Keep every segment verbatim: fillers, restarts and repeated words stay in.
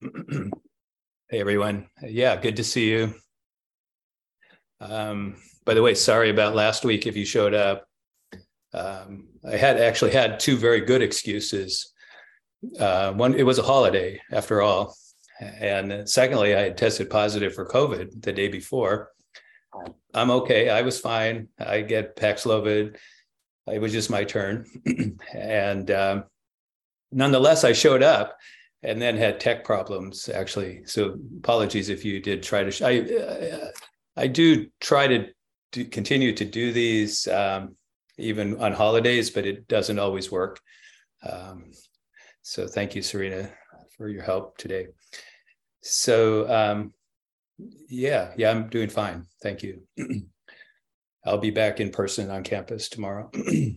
Hey everyone. Yeah, good to see you. Um, by the way, sorry about last week if you showed up. Um, I had actually had two very good excuses. Uh, one, it was a holiday after all. And secondly, I had tested positive for COVID the day before. I'm okay. I was fine. I get Paxlovid. It was just my turn. and um, nonetheless, I showed up and then had tech problems actually. So apologies if you did try to. Sh- I uh, I do try to do, continue to do these um, even on holidays, but it doesn't always work. Um, so thank you, Serena, for your help today. So um, yeah, yeah, I'm doing fine. Thank you. I'll be back in person on campus tomorrow.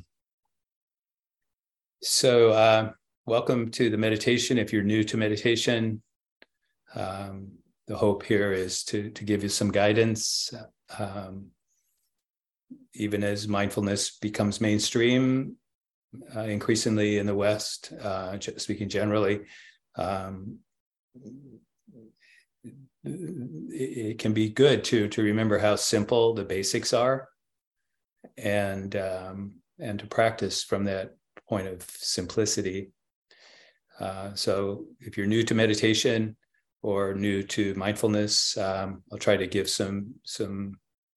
so uh, welcome to the meditation. If you're new to meditation, um, the hope here is to to give you some guidance. Um, even as mindfulness becomes mainstream, uh, increasingly in the West, uh, speaking generally, um, it, it can be good to to remember how simple the basics are, and um, and to practice from that point of simplicity. Uh, so, if you're new to meditation or new to mindfulness, um, I'll try to give some some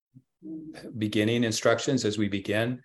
beginning instructions as we begin.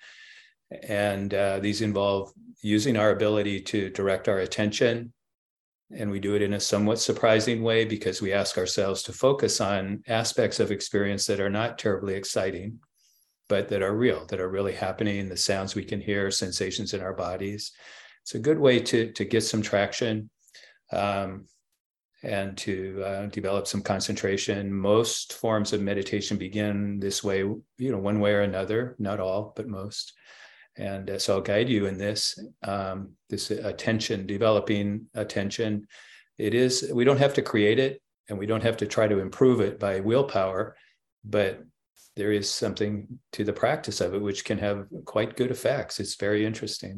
And uh, these involve using our ability to direct our attention. And we do it in a somewhat surprising way because we ask ourselves to focus on aspects of experience that are not terribly exciting, but that are real, that are really happening, the sounds we can hear, sensations in our bodies. It's a good way to, to get some traction. Um, and to uh, develop some concentration. Most forms of meditation begin this way, you know, one way or another, not all, but most. And uh, so I'll guide you in this, um, this attention, developing attention. It is, we don't have to create it and we don't have to try to improve it by willpower, but there is something to the practice of it, which can have quite good effects. It's very interesting.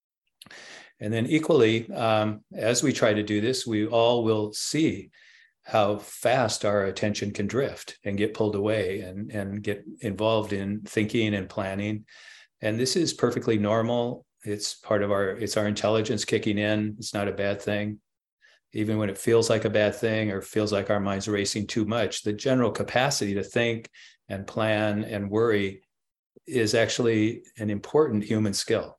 And then equally, um, as we try to do this, we all will see how fast our attention can drift and get pulled away and, and get involved in thinking and planning. And this is perfectly normal. It's part of our, it's our intelligence kicking in. It's not a bad thing. Even when it feels like a bad thing or feels like our mind's racing too much, the general capacity to think and plan and worry is actually an important human skill,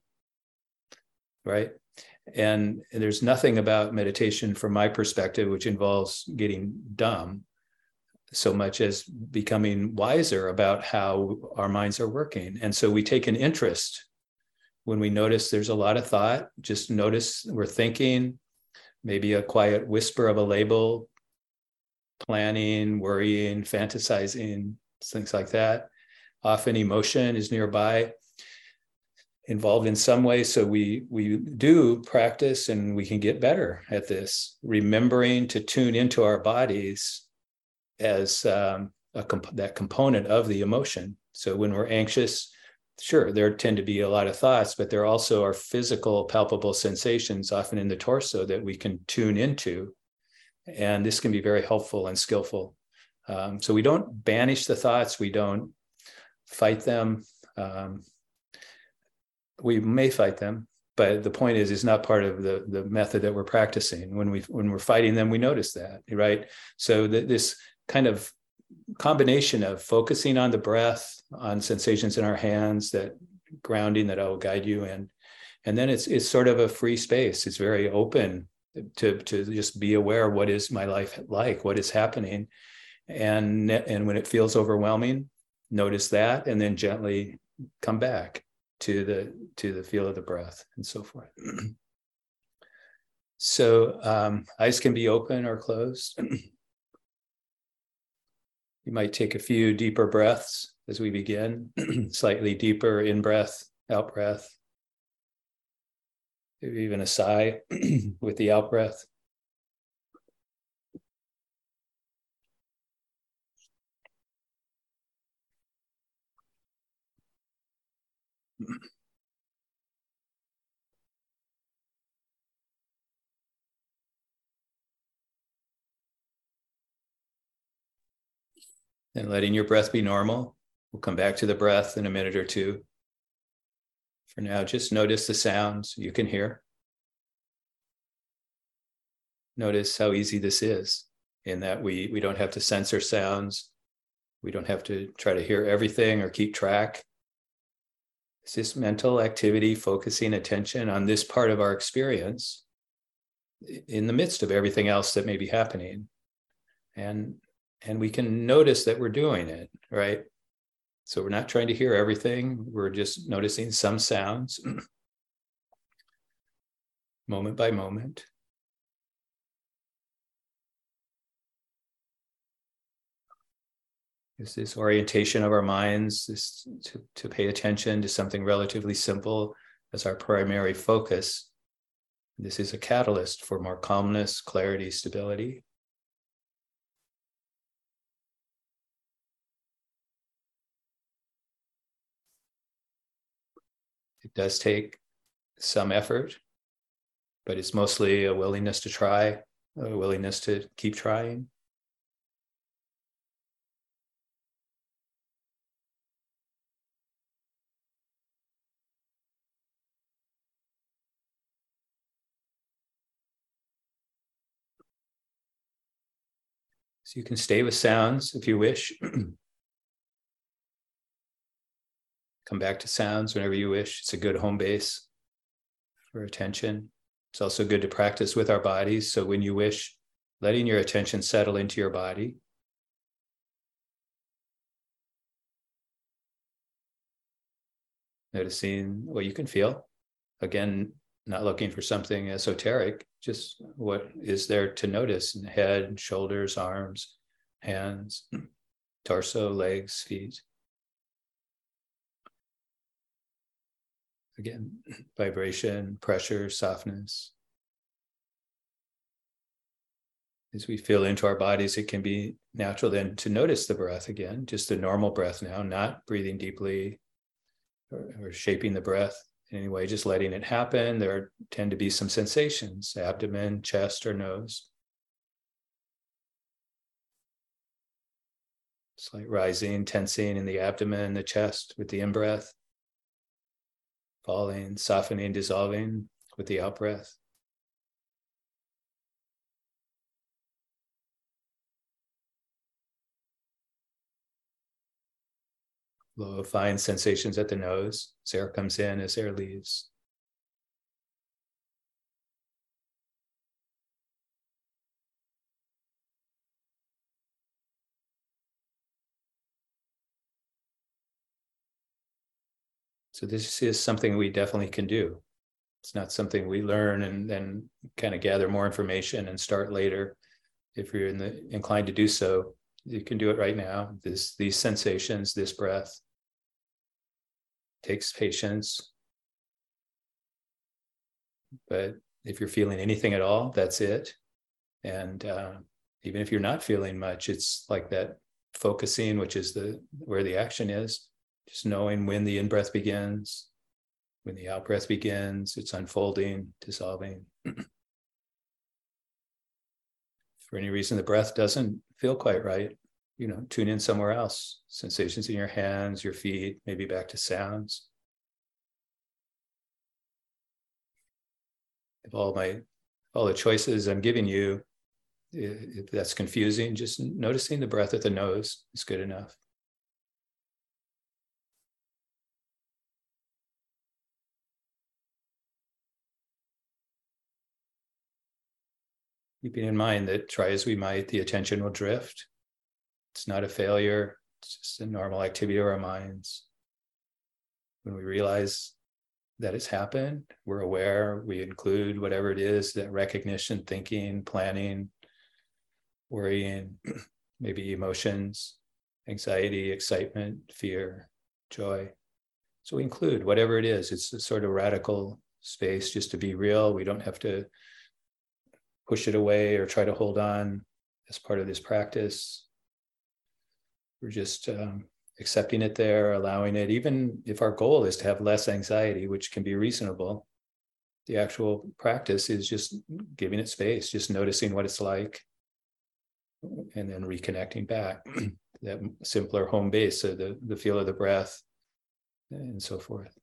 right? And there's nothing about meditation from my perspective, which involves getting dumb so much as becoming wiser about how our minds are working. And so we take an interest when we notice there's a lot of thought, just notice we're thinking, maybe a quiet whisper of a label, planning, worrying, fantasizing, things like that. Often emotion is nearby, involved in some way. So we we do practice and we can get better at this, remembering to tune into our bodies as um, a comp- that component of the emotion. So when we're anxious, sure, there tend to be a lot of thoughts, but there also are physical, palpable sensations, often in the torso, that we can tune into. And this can be very helpful and skillful. Um, so we don't banish the thoughts, we don't fight them. Um, we may fight them, but the point is, it's not part of the, the method that we're practicing. When we when we're fighting them, we notice that, right? So that this kind of combination of focusing on the breath, on sensations in our hands, that grounding that I will guide you in, and then it's it's sort of a free space. It's very open to to just be aware of what is my life like, what is happening, and and when it feels overwhelming, notice that, and then gently come back to the to the feel of the breath and so forth. So um, eyes can be open or closed. You might take a few deeper breaths as we begin, slightly deeper in breath, out breath. Maybe even a sigh with the out breath. And letting your breath be normal. We'll come back to the breath in a minute or two. For now, just notice the sounds you can hear. Notice how easy this is, in that we, we don't have to censor sounds. We don't have to try to hear everything or keep track. It's just mental activity, focusing attention on this part of our experience in the midst of everything else that may be happening. And, and we can notice that we're doing it, right? So we're not trying to hear everything. We're just noticing some sounds, moment by moment. Is this orientation of our minds, this to, to pay attention to something relatively simple as our primary focus. This is a catalyst for more calmness, clarity, stability. It does take some effort, but it's mostly a willingness to try, a willingness to keep trying. So you can stay with sounds if you wish. Come back to sounds whenever you wish. It's a good home base for attention. It's also good to practice with our bodies. So when you wish, letting your attention settle into your body. Noticing what you can feel. Again, not looking for something esoteric, just what is there to notice in the head, shoulders, arms, hands, torso, legs, feet. Again, vibration, pressure, softness. As we feel into our bodies, it can be natural then to notice the breath again, just the normal breath now, not breathing deeply or, or shaping the breath. Anyway, just letting it happen. There tend to be some sensations, abdomen, chest, or nose. Slight rising, tensing in the abdomen, the chest with the in-breath. Falling, softening, dissolving with the out-breath. Low, fine sensations at the nose as air comes in, as air leaves. So this is something we definitely can do. It's not something we learn and then kind of gather more information and start later. If you're in the, inclined to do so, you can do it right now. This, these sensations, this breath, takes patience. But if you're feeling anything at all, that's it. And uh, even if you're not feeling much, it's like that focusing, which is the where the action is, just knowing when the in-breath begins, when the out-breath begins, it's unfolding, dissolving. For any reason the breath doesn't feel quite right, you know, tune in somewhere else. Sensations in your hands, your feet, maybe back to sounds. If all my, all the choices I'm giving you, if that's confusing, just noticing the breath at the nose is good enough. Keeping in mind that try as we might, the attention will drift. It's not a failure. It's just a normal activity of our minds. When we realize that it's happened, we're aware, we include whatever it is, that recognition, thinking, planning, worrying, maybe emotions, anxiety, excitement, fear, joy. So we include whatever it is. It's a sort of radical space just to be real. We don't have to push it away or try to hold on as part of this practice. We're just um, accepting it there, allowing it, even if our goal is to have less anxiety, which can be reasonable. The actual practice is just giving it space, just noticing what it's like. and then reconnecting back that simpler home base, so the the feel of the breath and so forth.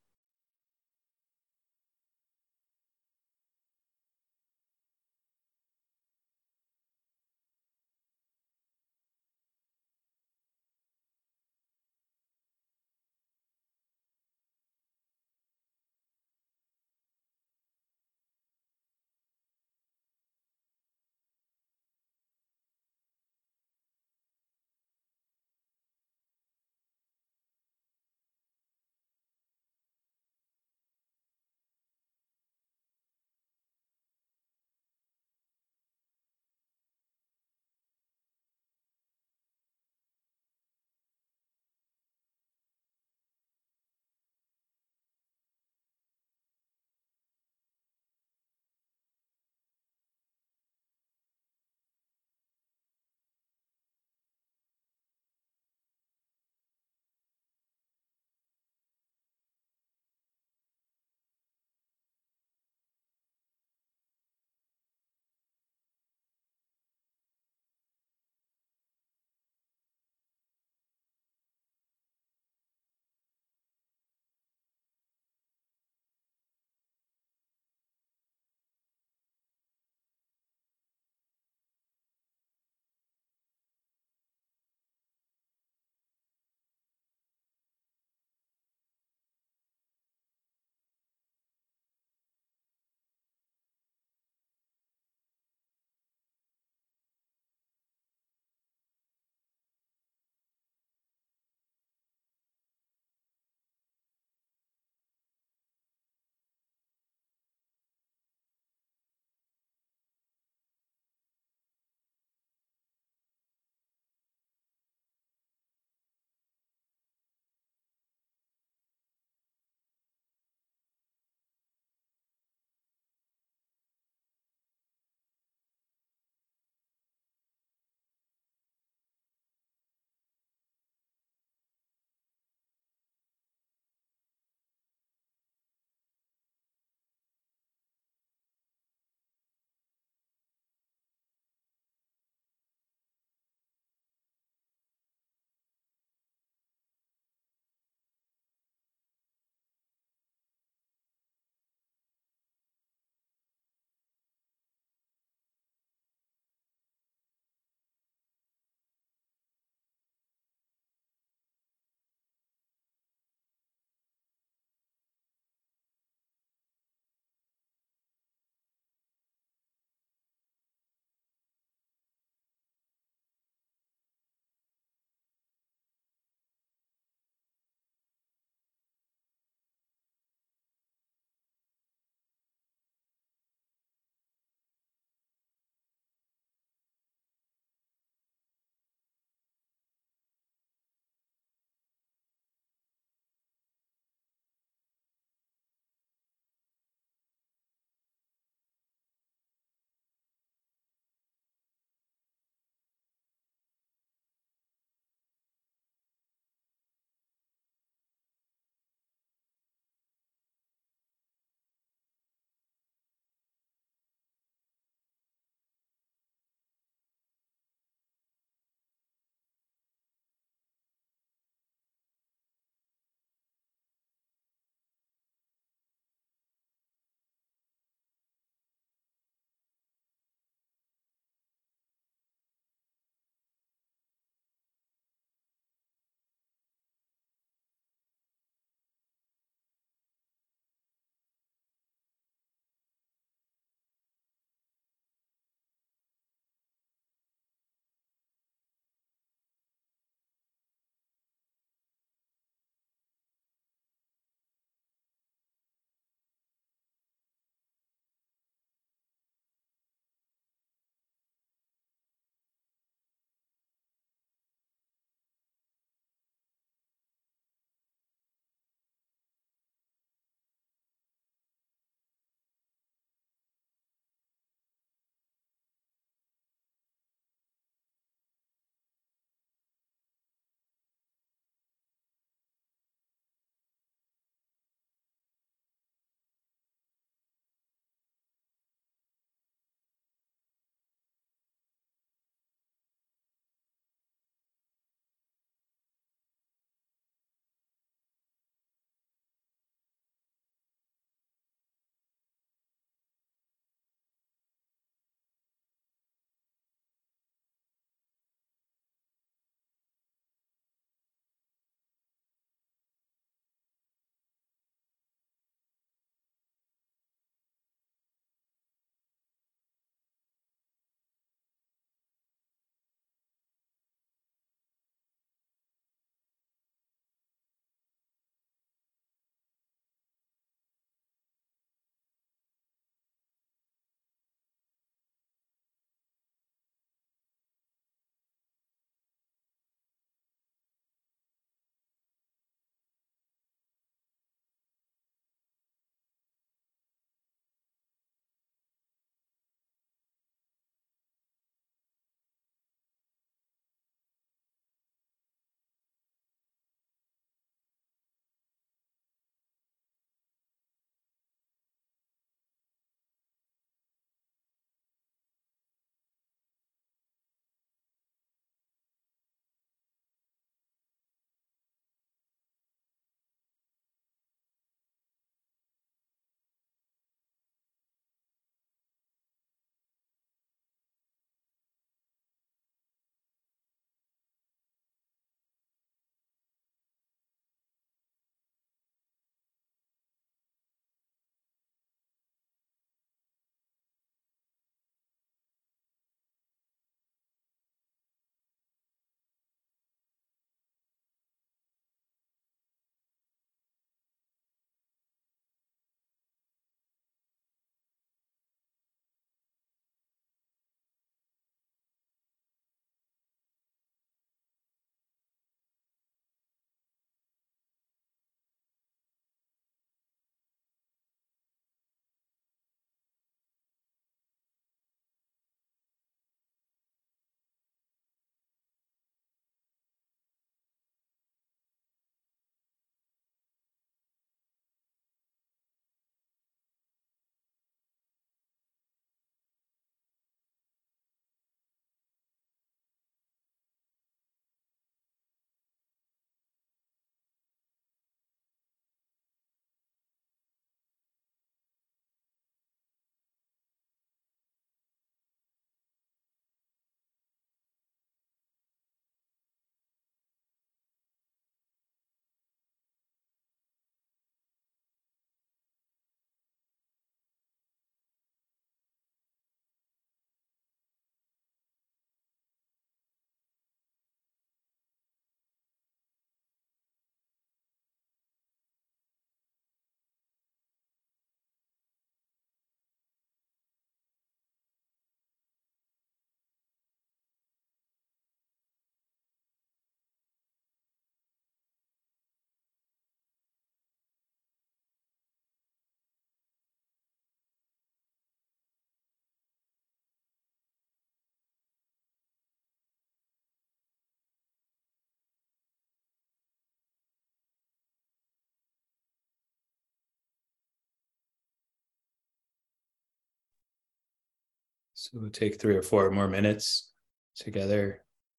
So we'll take three or four more minutes together.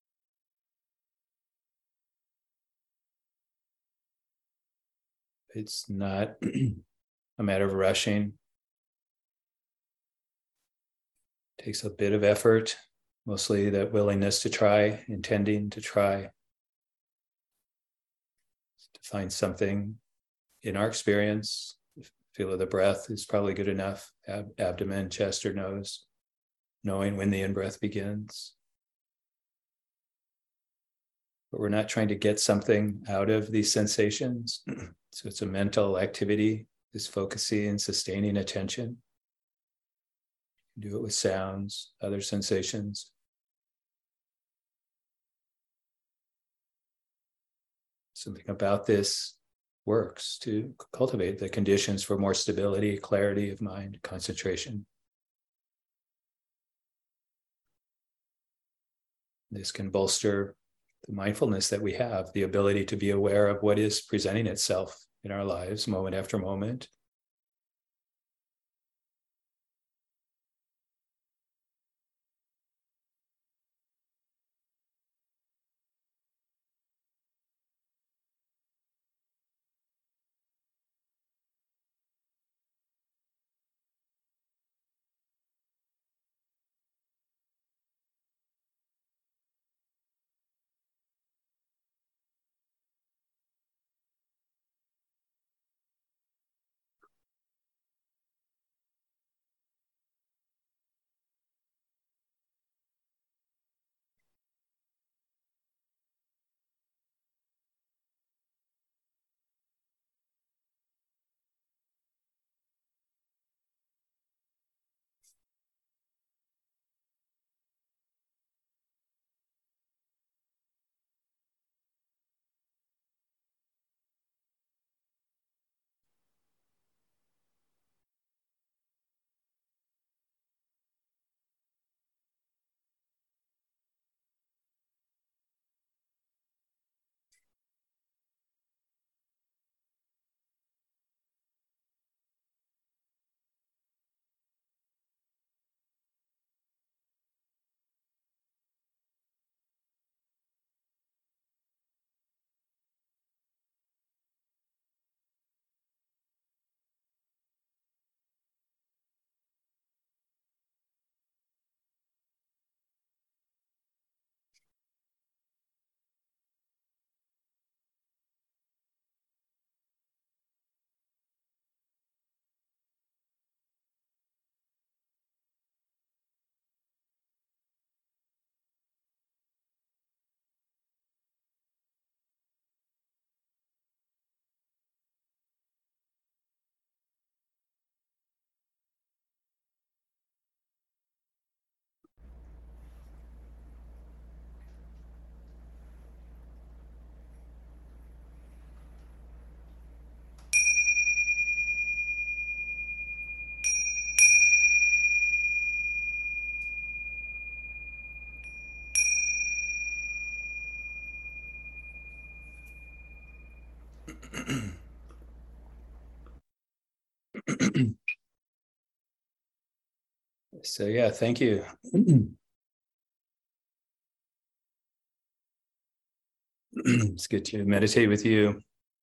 It's not a matter of rushing. It takes a bit of effort, mostly that willingness to try, intending to try, to find something in our experience. Feel of the breath is probably good enough. Ab- abdomen, chest, or nose. Knowing when the in-breath begins. But we're not trying to get something out of these sensations. So it's a mental activity, this focusing and sustaining attention. Do it with sounds, other sensations. Something about this works to cultivate the conditions for more stability, clarity of mind, concentration. This can bolster the mindfulness that we have, the ability to be aware of what is presenting itself in our lives moment after moment. So yeah, thank you. It's good to meditate with you.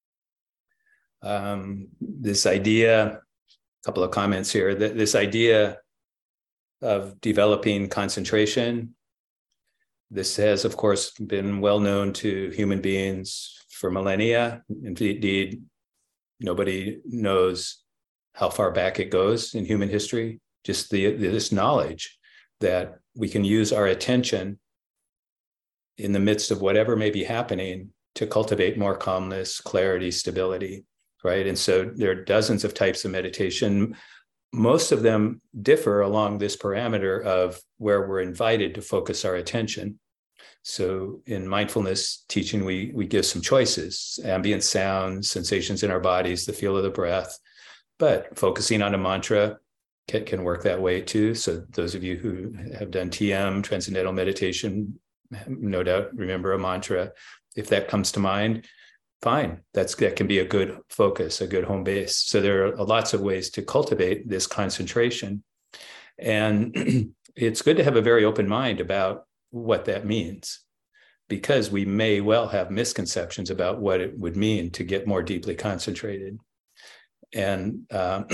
Um, this idea, a couple of comments here, that this idea of developing concentration, this has, of course, been well known to human beings for millennia. Indeed, nobody knows how far back it goes in human history. Just the this knowledge that we can use our attention in the midst of whatever may be happening to cultivate more calmness, clarity, stability, right? And so there are dozens of types of meditation. Most of them differ along this parameter of where we're invited to focus our attention. So in mindfulness teaching, we, we give some choices: ambient sounds, sensations in our bodies, the feel of the breath. But focusing on a mantra can, can work that way too. So those of you who have done T M, transcendental meditation, no doubt remember a mantra. If that comes to mind, fine. That's that can be a good focus, a good home base. So there are lots of ways to cultivate this concentration. And it's good to have a very open mind about what that means, because we may well have misconceptions about what it would mean to get more deeply concentrated. And um,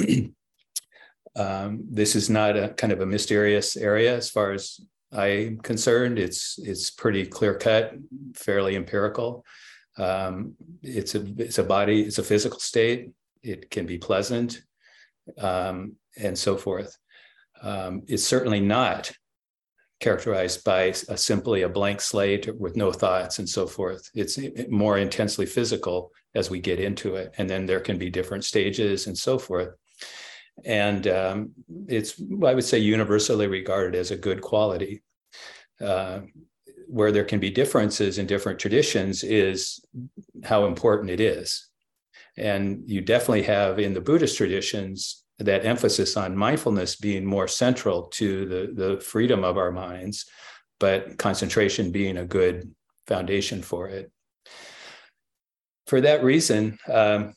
um, this is not a kind of a mysterious area as far as I'm concerned. It's it's pretty clear cut, fairly empirical. Um, it's a it's a body, it's a physical state. It can be pleasant, um, and so forth. Um, it's certainly not characterized by a, simply a blank slate with no thoughts and so forth. It's more intensely physical as we get into it, and then there can be different stages and so forth. And um, it's, I would say, universally regarded as a good quality. Uh, where there can be differences in different traditions is how important it is. And you definitely have in the Buddhist traditions that emphasis on mindfulness being more central to the, the freedom of our minds, but concentration being a good foundation for it. For that reason, um,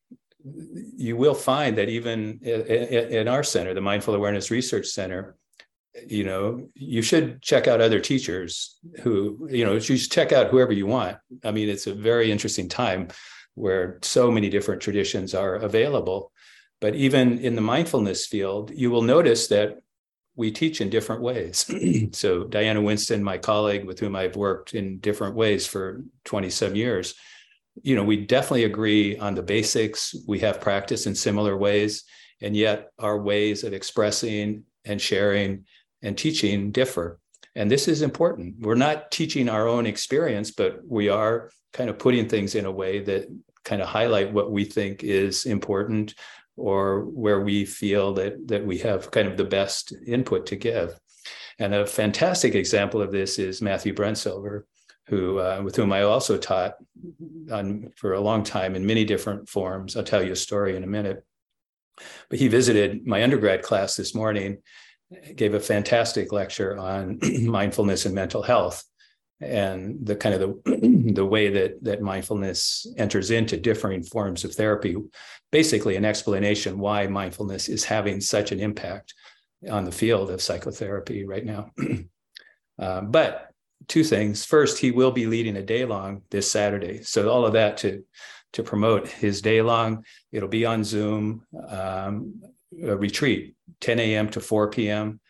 you will find that even in our center, the Mindful Awareness Research Center, you know, you should check out other teachers who, you know, you should check out whoever you want. I mean, it's a very interesting time where so many different traditions are available. But even in the mindfulness field, you will notice that we teach in different ways. So Diana Winston, my colleague with whom I've worked in different ways for twenty some years, you know, we definitely agree on the basics. We have practice in similar ways, and yet our ways of expressing and sharing and teaching differ. And this is important. We're not teaching our own experience, but we are kind of putting things in a way that kind of highlight what we think is important, or where we feel that, that we have kind of the best input to give. And a fantastic example of this is Matthew Brensilver, who, uh, with whom I also taught on, for a long time in many different forms. I'll tell you a story in a minute. But he visited my undergrad class this morning, gave a fantastic lecture on mindfulness and mental health, and the kind of the, the way that, that mindfulness enters into differing forms of therapy, basically an explanation why mindfulness is having such an impact on the field of psychotherapy right now. uh, but two things. First, he will be leading a day-long this Saturday. So all of that to, to promote his day-long. It'll be on Zoom, um, a retreat, ten a.m. to four p.m.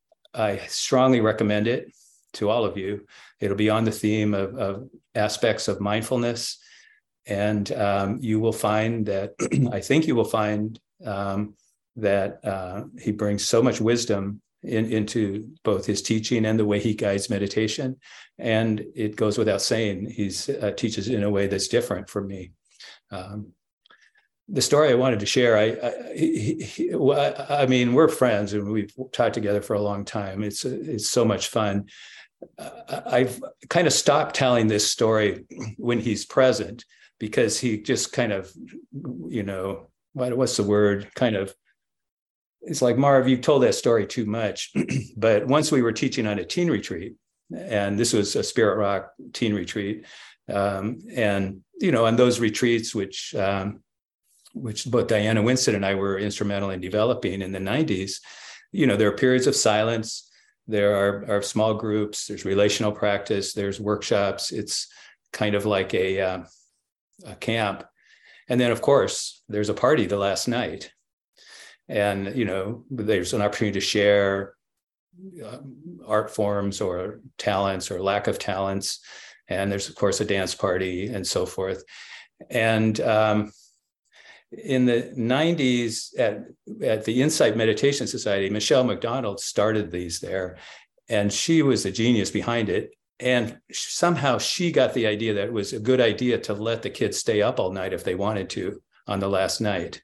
I strongly recommend it to all of you. It'll be on the theme of, of aspects of mindfulness. And um, you will find that, I think you will find um, that uh, he brings so much wisdom in, into both his teaching and the way he guides meditation. And it goes without saying, he uh, teaches in a way that's different from me. Um, the story I wanted to share, I, I, he, he, I mean, we're friends and we've taught together for a long time. It's, it's so much fun. Uh, I've kind of stopped telling this story when he's present, because he just kind of, you know, what, what's the word? Kind of, it's like, Marv, you've told that story too much. But once we were teaching on a teen retreat, and this was a Spirit Rock teen retreat. Um, and, you know, on those retreats, which, um, which both Diana Winston and I were instrumental in developing in the nineties, you know, there are periods of silence. There are, are small groups, there's relational practice, there's workshops. It's kind of like a, uh, a camp. And then, of course, there's a party the last night. And, you know, there's an opportunity to share uh, art forms or talents or lack of talents. And there's, of course, a dance party and so forth. And um, in the nineties, at, at the Insight Meditation Society, Michelle McDonald started these there, and she was the genius behind it. And somehow she got the idea that it was a good idea to let the kids stay up all night if they wanted to on the last night.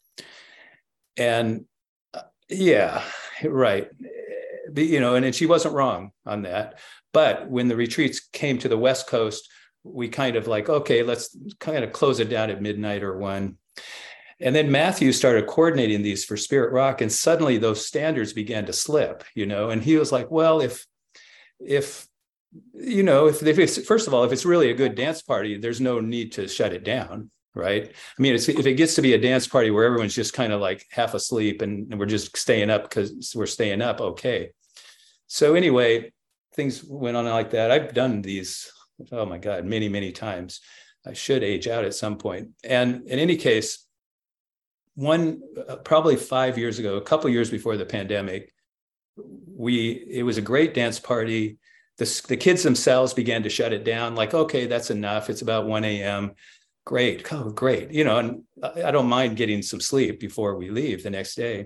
And uh, yeah, right. You know, and, and she wasn't wrong on that. But when the retreats came to the West Coast, we kind of like, okay, let's kind of close it down at midnight or one. And then Matthew started coordinating these for Spirit Rock, and suddenly those standards began to slip, you know, and he was like, well, if, if, you know, if, if it's, first of all, if it's really a good dance party, there's no need to shut it down, right? I mean, it's, if it gets to be a dance party where everyone's just kind of like half asleep and, and we're just staying up because we're staying up, okay. So anyway, things went on like that. I've done these, oh my God, many, many times. I should age out at some point. And in any case, one, uh, probably five years ago, a couple years before the pandemic, we, it was a great dance party. The, the kids themselves began to shut it down, like, okay, that's enough. It's about one a.m. Great, oh, great. You know, and I don't mind getting some sleep before we leave the next day.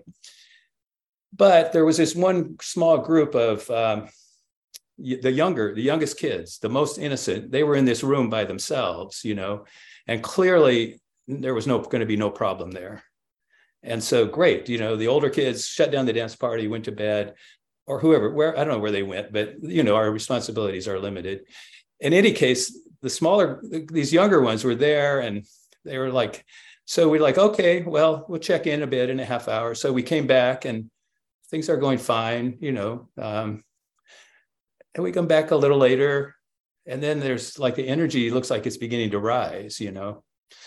But there was this one small group of um, the younger, the youngest kids, the most innocent. They were in this room by themselves, you know, and clearly there was no going to be no problem there. And so great, you know, the older kids shut down the dance party, went to bed, or whoever, where, I don't know where they went, but, you know, our responsibilities are limited. In any case, the smaller, these younger ones were there, and they were like, so we're like, okay, well, we'll check in a bit in a half hour. So we came back and things are going fine, you know, um, and we come back a little later, and then there's like the energy looks like it's beginning to rise, you know.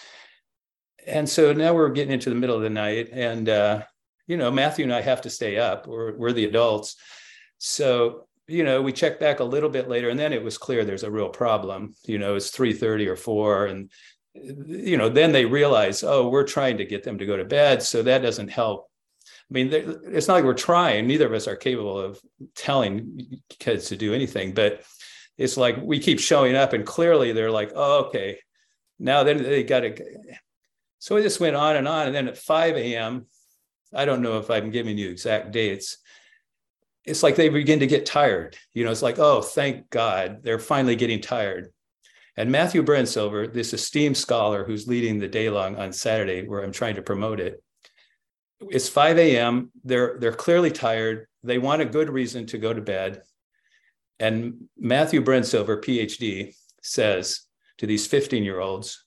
And so now we're getting into the middle of the night, and, uh, you know, Matthew and I have to stay up. We're, we're the adults. So, you know, we checked back a little bit later, and then it was clear there's a real problem. You know, it's three thirty or four. And, you know, then they realize, oh, we're trying to get them to go to bed. So that doesn't help. I mean, it's not like we're trying. Neither of us are capable of telling kids to do anything, but it's like we keep showing up, and clearly they're like, oh, okay, now then they got to. So it just went on and on. And then at five a.m., I don't know if I'm giving you exact dates, it's like they begin to get tired. You know, it's like, oh, thank God, they're finally getting tired. And Matthew Brensilver, this esteemed scholar who's leading the day long on Saturday, where I'm trying to promote it, it's five a.m. They're, they're clearly tired. They want a good reason to go to bed. And Matthew Brensilver, P H D, says to these fifteen-year-olds,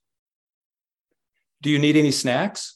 do you need any snacks?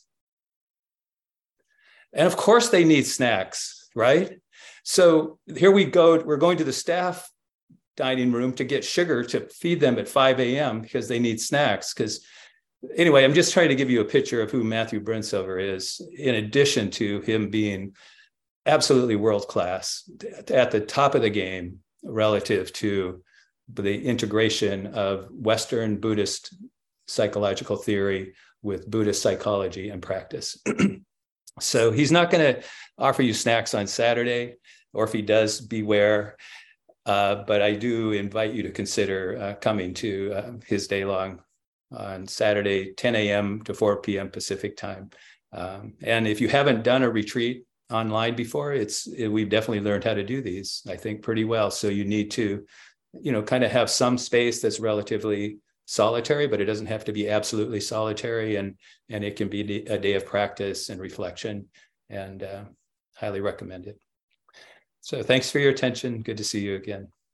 And of course they need snacks, right? So here we go, we're going to the staff dining room to get sugar to feed them at five a.m. because they need snacks. Because anyway, I'm just trying to give you a picture of who Matthew Brensilver is, in addition to him being absolutely world-class, at the top of the game relative to the integration of Western Buddhist psychological theory with Buddhist psychology and practice. So he's not going to offer you snacks on Saturday, or if he does, beware. Uh, but I do invite you to consider uh, coming to uh, his day long on Saturday, ten a.m. to four p.m. Pacific time. Um, and if you haven't done a retreat online before, it's it, we've definitely learned how to do these, I think, pretty well. So you need to, you know, kind of have some space that's relatively solitary, but it doesn't have to be absolutely solitary, and and it can be a day of practice and reflection, and uh, highly recommend it. So thanks for your attention. Good to see you again.